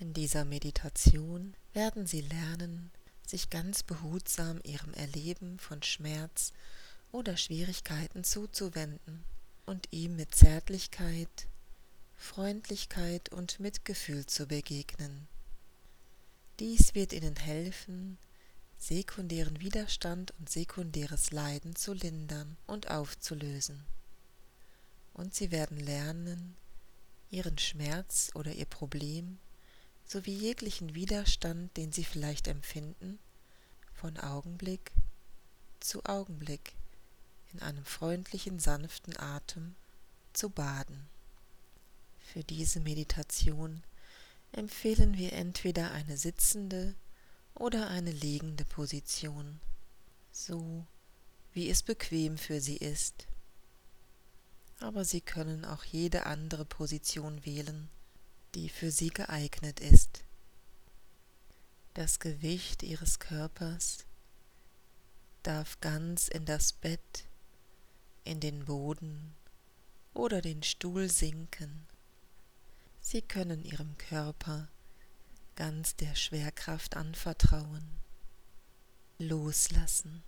In dieser Meditation werden Sie lernen, sich ganz behutsam Ihrem Erleben von Schmerz oder Schwierigkeiten zuzuwenden und ihm mit Zärtlichkeit, Freundlichkeit und Mitgefühl zu begegnen. Dies wird Ihnen helfen, sekundären Widerstand und sekundäres Leiden zu lindern und aufzulösen. Und Sie werden lernen, Ihren Schmerz oder Ihr Problem sowie jeglichen Widerstand, den Sie vielleicht empfinden, von Augenblick zu Augenblick in einem freundlichen, sanften Atem zu baden. Für diese Meditation empfehlen wir entweder eine sitzende oder eine liegende Position, so wie es bequem für Sie ist. Aber Sie können auch jede andere Position wählen, die für Sie geeignet ist. Das Gewicht Ihres Körpers darf ganz in das Bett, in den Boden oder den Stuhl sinken. Sie können Ihrem Körper ganz der Schwerkraft anvertrauen, loslassen.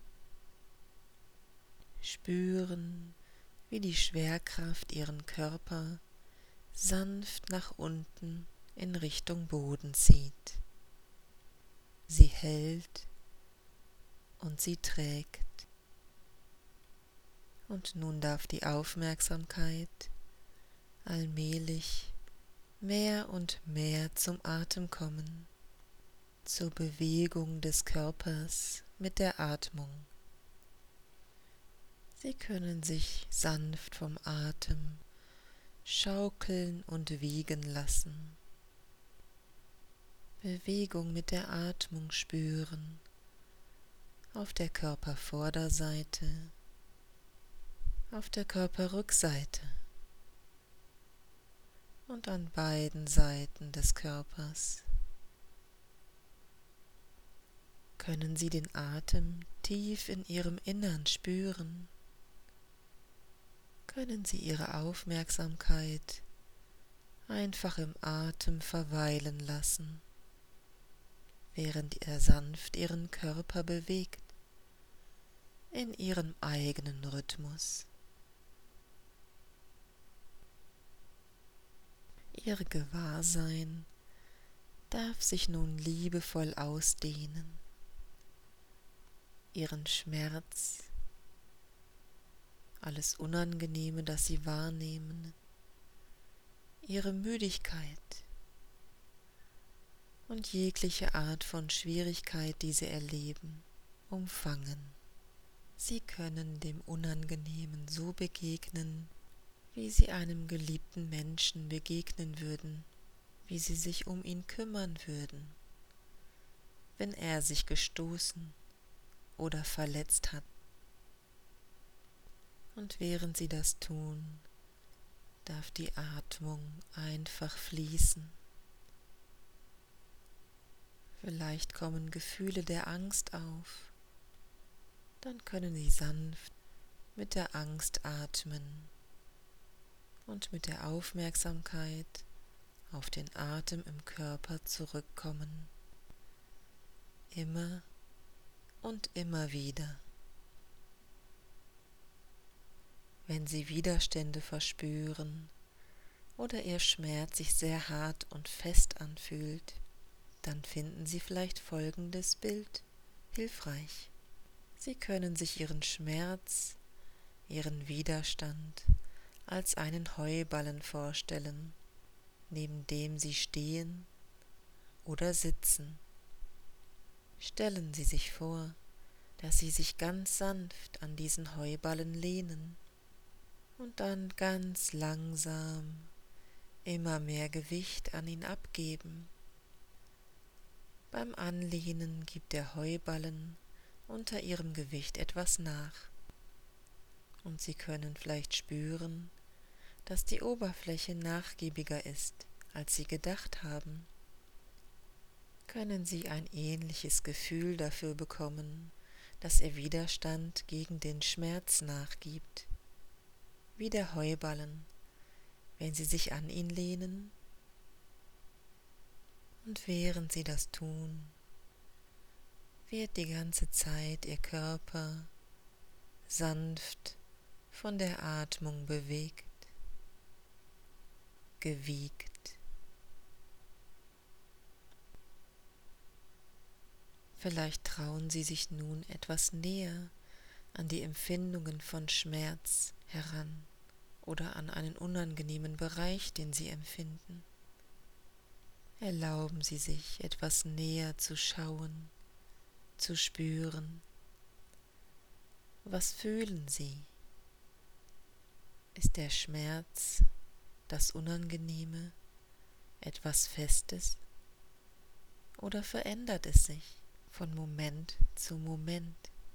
Spüren, wie die Schwerkraft Ihren Körper sanft nach unten in Richtung Boden zieht. Sie hält und sie trägt. Und nun darf die Aufmerksamkeit allmählich mehr und mehr zum Atem kommen, zur Bewegung des Körpers mit der Atmung. Sie können sich sanft vom Atem schaukeln und wiegen lassen. Bewegung mit der Atmung spüren auf der Körpervorderseite, auf der Körperrückseite und an beiden Seiten des Körpers. Können Sie den Atem tief in Ihrem Innern spüren? Können Sie Ihre Aufmerksamkeit einfach im Atem verweilen lassen, während er sanft Ihren Körper bewegt, in Ihrem eigenen Rhythmus. Ihr Gewahrsein darf sich nun liebevoll ausdehnen, Ihren Schmerz, alles Unangenehme, das Sie wahrnehmen, Ihre Müdigkeit und jegliche Art von Schwierigkeit, die Sie erleben, umfangen. Sie können dem Unangenehmen so begegnen, wie Sie einem geliebten Menschen begegnen würden, wie Sie sich um ihn kümmern würden, wenn er sich gestoßen oder verletzt hat. Und während Sie das tun, darf die Atmung einfach fließen. Vielleicht kommen Gefühle der Angst auf, dann können Sie sanft mit der Angst atmen und mit der Aufmerksamkeit auf den Atem im Körper zurückkommen. Immer und immer wieder. Wenn Sie Widerstände verspüren oder Ihr Schmerz sich sehr hart und fest anfühlt, dann finden Sie vielleicht folgendes Bild hilfreich. Sie können sich Ihren Schmerz, Ihren Widerstand als einen Heuballen vorstellen, neben dem Sie stehen oder sitzen. Stellen Sie sich vor, dass Sie sich ganz sanft an diesen Heuballen lehnen und dann ganz langsam immer mehr Gewicht an ihn abgeben. Beim Anlehnen gibt der Heuballen unter Ihrem Gewicht etwas nach und Sie können vielleicht spüren, dass die Oberfläche nachgiebiger ist, als Sie gedacht haben. Können Sie ein ähnliches Gefühl dafür bekommen, dass Ihr Widerstand gegen den Schmerz nachgibt, wie der Heuballen, wenn Sie sich an ihn lehnen? Und während Sie das tun, wird die ganze Zeit Ihr Körper sanft von der Atmung bewegt, gewiegt. Vielleicht trauen Sie sich nun etwas näher an die Empfindungen von Schmerz heran oder an einen unangenehmen Bereich, den Sie empfinden. Erlauben Sie sich, etwas näher zu schauen, zu spüren. Was fühlen Sie? Ist der Schmerz, das Unangenehme, etwas Festes oder verändert es sich von Moment zu Moment?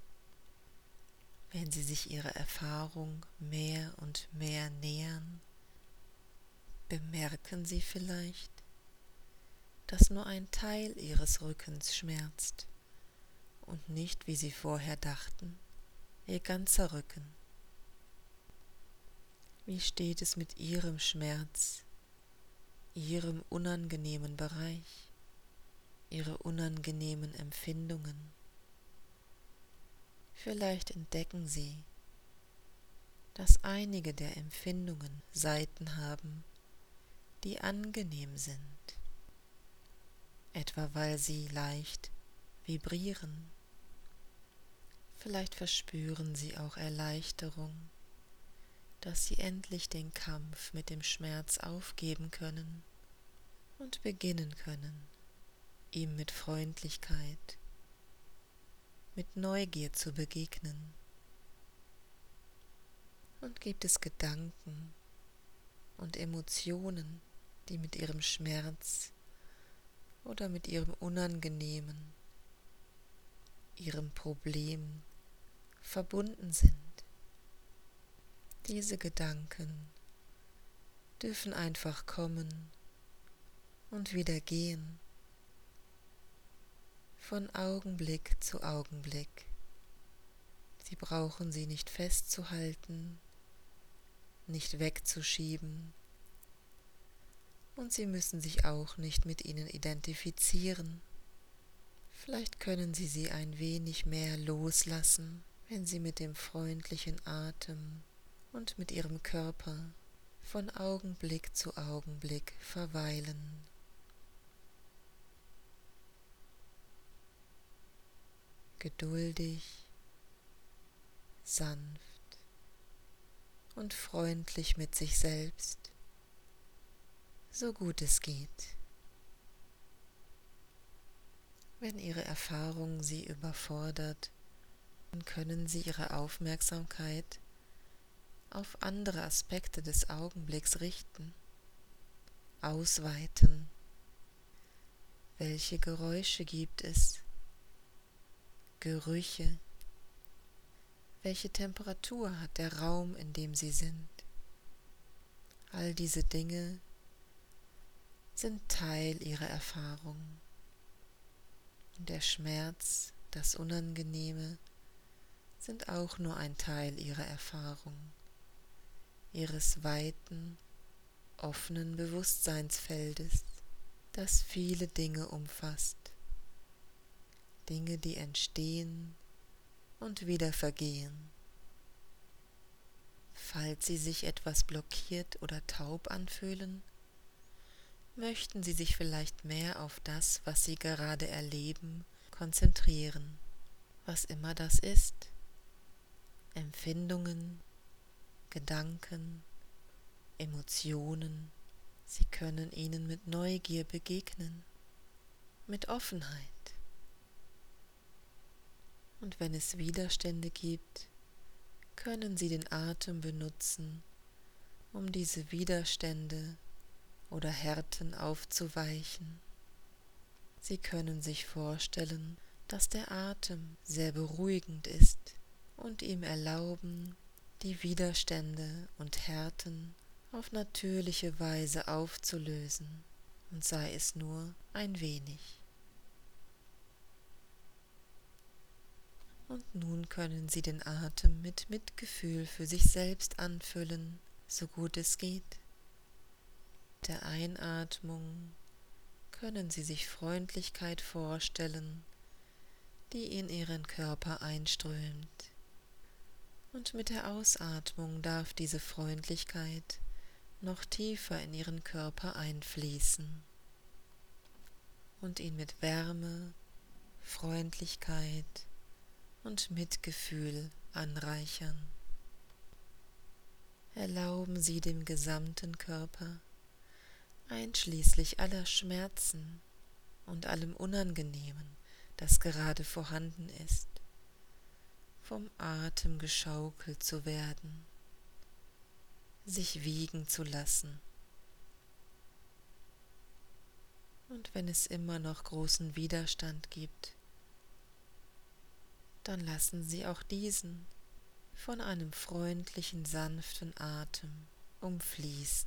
Wenn Sie sich Ihrer Erfahrung mehr und mehr nähern, bemerken Sie vielleicht, dass nur ein Teil Ihres Rückens schmerzt und nicht, wie Sie vorher dachten, Ihr ganzer Rücken. Wie steht es mit Ihrem Schmerz, Ihrem unangenehmen Bereich, Ihre unangenehmen Empfindungen? Vielleicht entdecken Sie, dass einige der Empfindungen Seiten haben, die angenehm sind, etwa weil sie leicht vibrieren. Vielleicht verspüren Sie auch Erleichterung, dass Sie endlich den Kampf mit dem Schmerz aufgeben können und beginnen können, ihm mit Freundlichkeit, mit Neugier zu begegnen. Und gibt es Gedanken und Emotionen, die mit Ihrem Schmerz oder mit Ihrem Unangenehmen, Ihrem Problem verbunden sind? Diese Gedanken dürfen einfach kommen und wieder gehen, von Augenblick zu Augenblick. Sie brauchen sie nicht festzuhalten, nicht wegzuschieben, und Sie müssen sich auch nicht mit ihnen identifizieren. Vielleicht können Sie sie ein wenig mehr loslassen, wenn Sie mit dem freundlichen Atem und mit Ihrem Körper von Augenblick zu Augenblick verweilen. Geduldig, sanft und freundlich mit sich selbst, so gut es geht. Wenn Ihre Erfahrung Sie überfordert, dann können Sie Ihre Aufmerksamkeit auf andere Aspekte des Augenblicks richten, ausweiten. Welche Geräusche gibt es? Gerüche? Welche Temperatur hat der Raum, in dem Sie sind? All diese Dinge sind Teil Ihrer Erfahrung. Und der Schmerz, das Unangenehme, sind auch nur ein Teil Ihrer Erfahrung, Ihres weiten, offenen Bewusstseinsfeldes, das viele Dinge umfasst. Dinge, die entstehen und wieder vergehen. Falls Sie sich etwas blockiert oder taub anfühlen, möchten Sie sich vielleicht mehr auf das, was Sie gerade erleben, konzentrieren, was immer das ist. Empfindungen, Gedanken, Emotionen. Sie können ihnen mit Neugier begegnen, mit Offenheit. Und wenn es Widerstände gibt, können Sie den Atem benutzen, um diese Widerstände oder Härten aufzuweichen. Sie können sich vorstellen, dass der Atem sehr beruhigend ist und ihm erlauben, die Widerstände und Härten auf natürliche Weise aufzulösen, und sei es nur ein wenig. Und nun können Sie den Atem mit Mitgefühl für sich selbst anfüllen, so gut es geht. Mit der Einatmung können Sie sich Freundlichkeit vorstellen, die in Ihren Körper einströmt. Und mit der Ausatmung darf diese Freundlichkeit noch tiefer in Ihren Körper einfließen und ihn mit Wärme, Freundlichkeit und Mitgefühl anreichern. Erlauben Sie dem gesamten Körper, einschließlich aller Schmerzen und allem Unangenehmen, das gerade vorhanden ist, vom Atem geschaukelt zu werden, sich wiegen zu lassen. Und wenn es immer noch großen Widerstand gibt, dann lassen Sie auch diesen von einem freundlichen, sanften Atem umfließen.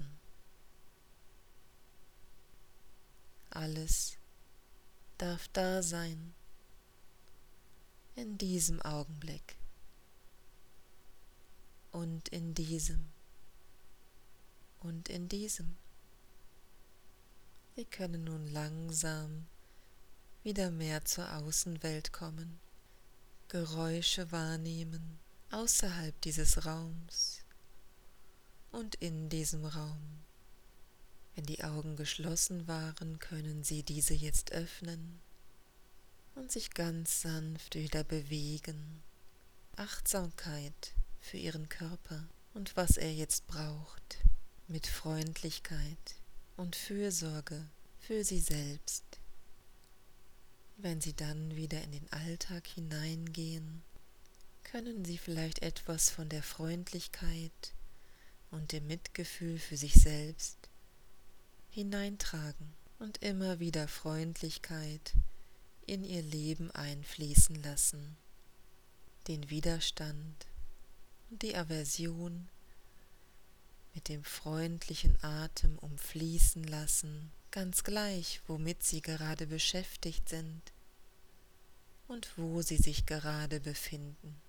Alles darf da sein, in diesem Augenblick und in diesem und in diesem. Sie können nun langsam wieder mehr zur Außenwelt kommen, Geräusche wahrnehmen außerhalb dieses Raums und in diesem Raum. Wenn die Augen geschlossen waren, können Sie diese jetzt öffnen und sich ganz sanft wieder bewegen. Achtsamkeit für Ihren Körper und was er jetzt braucht, mit Freundlichkeit und Fürsorge für Sie selbst. Wenn Sie dann wieder in den Alltag hineingehen, können Sie vielleicht etwas von der Freundlichkeit und dem Mitgefühl für sich selbst hineintragen und immer wieder Freundlichkeit in Ihr Leben einfließen lassen, den Widerstand und die Aversion mit dem freundlichen Atem umfließen lassen, ganz gleich, womit Sie gerade beschäftigt sind und wo Sie sich gerade befinden.